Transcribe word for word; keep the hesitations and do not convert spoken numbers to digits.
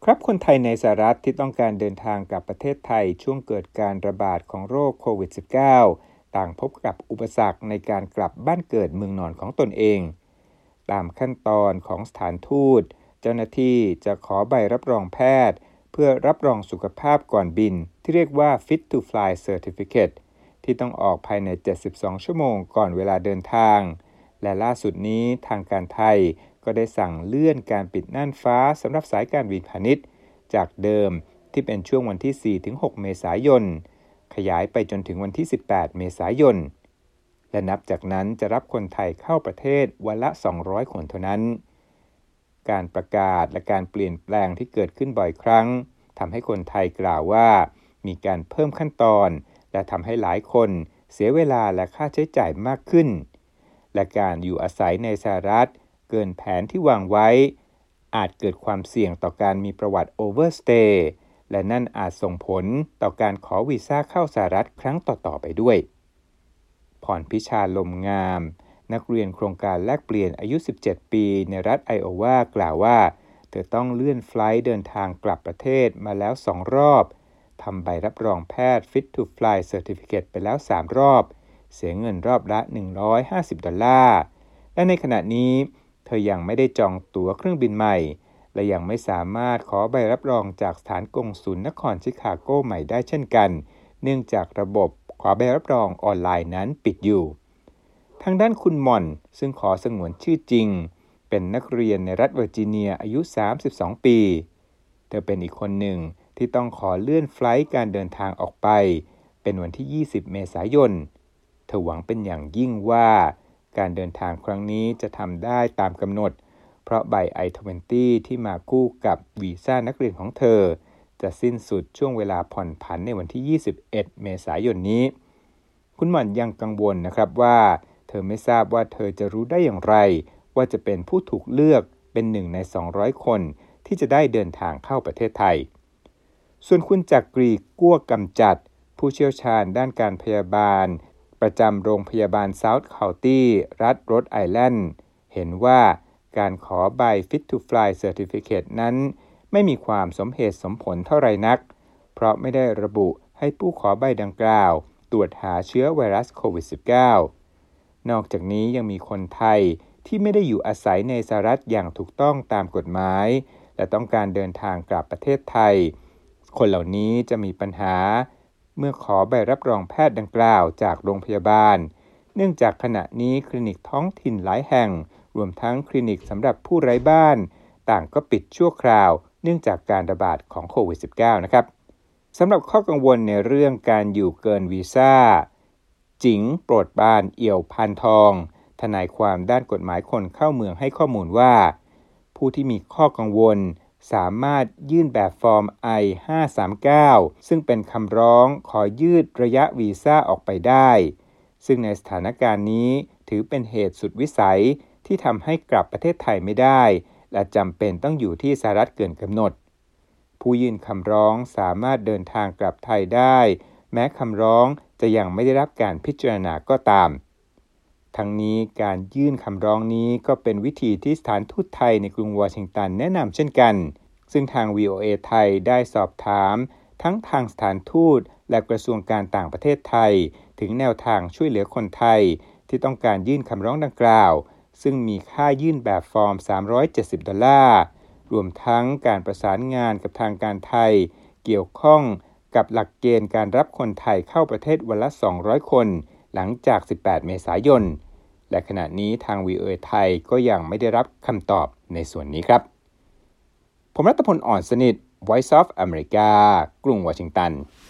ครับคนไทยในสหรัฐที่ต้องการเดินทางกลับประเทศไทยช่วงเกิดการระบาดของโรคโควิด สิบเก้า ต่างพบกับอุปสรรคในการกลับบ้านเกิดเมืองนอนของตนเองตามขั้นตอนของสถานทูตเจ้าหน้าที่จะขอใบรับรองแพทย์เพื่อรับรองสุขภาพก่อนบินที่เรียกว่า Fit to Fly Certificate ที่ต้องออกภายในเจ็ดสิบสองชั่วโมงก่อนเวลาเดินทางและล่าสุดนี้ทางการไทยก็ได้สั่งเลื่อนการปิดน่านฟ้าสำหรับสายการบินพาณิชย์จากเดิมที่เป็นช่วงวันที่ สี่ถึงหก เมษายนขยายไปจนถึงวันที่ สิบแปด เมษายนและนับจากนั้นจะรับคนไทยเข้าประเทศวันละ สองร้อย คนเท่านั้นการประกาศและการเปลี่ยนแปลงที่เกิดขึ้นบ่อยครั้งทำให้คนไทยกล่าวว่ามีการเพิ่มขั้นตอนและทำให้หลายคนเสียเวลาและค่าใช้จ่ายมากขึ้นและการอยู่อาศัยในสหรัฐเกินแผนที่วางไว้อาจเกิดความเสี่ยงต่อการมีประวัติโอเวอร์สเตย์และนั่นอาจส่งผลต่อการขอวีซ่าเข้าสหรัฐครั้งต่อๆไปด้วยพรพิชาลมงามนักเรียนโครงการแลกเปลี่ยนอายุสิบเจ็ดปีในรัฐไอโอวากล่าวว่าเธอต้องเลื่อนไฟลท์เดินทางกลับประเทศมาแล้วสองรอบทำใบรับรองแพทย์ Fit to Fly Certificate ไปแล้วสามรอบเสียเงินรอบละหนึ่งร้อยห้าสิบดอลลาร์และในขณะนี้เธอยังไม่ได้จองตั๋วเครื่องบินใหม่และยังไม่สามารถขอใบรับรองจากสถานกงสุลนครชิคาโกใหม่ได้เช่นกันเนื่องจากระบบขอใบรับรองออนไลน์นั้นปิดอยู่ทางด้านคุณหม่อนซึ่งขอสงวนชื่อจริงเป็นนักเรียนในรัฐเวอร์จิเนียอายุสามสิบสองปีเธอเป็นอีกคนหนึ่งที่ต้องขอเลื่อนไฟลท์การเดินทางออกไปเป็นวันที่ยี่สิบเมษายนเธอหวังเป็นอย่างยิ่งว่าการเดินทางครั้งนี้จะทำได้ตามกำหนดเพราะใบ ไอ ยี่สิบ ที่มาคู่กับวีซ่านักเรียนของเธอจะสิ้นสุดช่วงเวลาผ่อนผันในวันที่ยี่สิบเอ็ดเมษายนนี้คุณหม่อนยังกังวลนะครับว่าเธอไม่ทราบว่าเธอจะรู้ได้อย่างไรว่าจะเป็นผู้ถูกเลือกเป็นหนึ่งในสองร้อยคนที่จะได้เดินทางเข้าประเทศไทยส่วนคุณจักรีกั้วกำจัดผู้เชี่ยวชาญด้านการพยาบาลประจำโรงพยาบาล South County รัฐโรดไอแลนด์เห็นว่าการขอใบ Fit to Fly Certificate นั้นไม่มีความสมเหตุสมผลเท่าไรนักเพราะไม่ได้ระบุให้ผู้ขอใบดังกล่าวตรวจหาเชื้อไวรัสโควิด สิบเก้า นอกจากนี้ยังมีคนไทยที่ไม่ได้อยู่อาศัยในสหรัฐอย่างถูกต้องตามกฎหมายและต้องการเดินทางกลับประเทศไทยคนเหล่านี้จะมีปัญหาเมื่อขอใบรับรองแพทย์ดังกล่าวจากโรงพยาบาลเนื่องจากขณะนี้คลินิกท้องถิ่นหลายแห่งรวมทั้งคลินิกสำหรับผู้ไร้บ้านต่างก็ปิดชั่วคราวเนื่องจากการระบาดของโควิด สิบเก้า นะครับสำหรับข้อกังวลในเรื่องการอยู่เกินวีซ่าจิ๋งโปรดปรานเอี่ยวพานทองทนายความด้านกฎหมายคนเข้าเมืองให้ข้อมูลว่าผู้ที่มีข้อกังวลสามารถยื่นแบบฟอร์ม ไอ ห้าสามเก้า ซึ่งเป็นคำร้องขอยืดระยะวีซ่าออกไปได้ซึ่งในสถานการณ์นี้ถือเป็นเหตุสุดวิสัยที่ทำให้กลับประเทศไทยไม่ได้และจำเป็นต้องอยู่ที่สหรัฐเกินกำหนดผู้ยื่นคำร้องสามารถเดินทางกลับไทยได้แม้คำร้องจะยังไม่ได้รับการพิจารณาก็ตามทั้งนี้การยื่นคำร้องนี้ก็เป็นวิธีที่สถานทูตไทยในกรุงวอชิงตันแนะนำเช่นกันซึ่งทาง วี โอ เอ ไทยได้สอบถามทั้งทางสถานทูตและกระทรวงการต่างประเทศไทยถึงแนวทางช่วยเหลือคนไทยที่ต้องการยื่นคำร้องดังกล่าวซึ่งมีค่ายื่นแบบฟอร์มสามร้อยเจ็ดสิบดอลลาร์รวมทั้งการประสานงานกับทางการไทยเกี่ยวข้องกับหลักเกณฑ์การรับคนไทยเข้าประเทศวันละสองร้อยคนหลังจากสิบแปดเมษายนและขณะนี้ทาง วี โอ เอ ไทยก็ยังไม่ได้รับคำตอบในส่วนนี้ครับผมรัตพล อ่อนสนิท Voice of America กรุงวอชิงตัน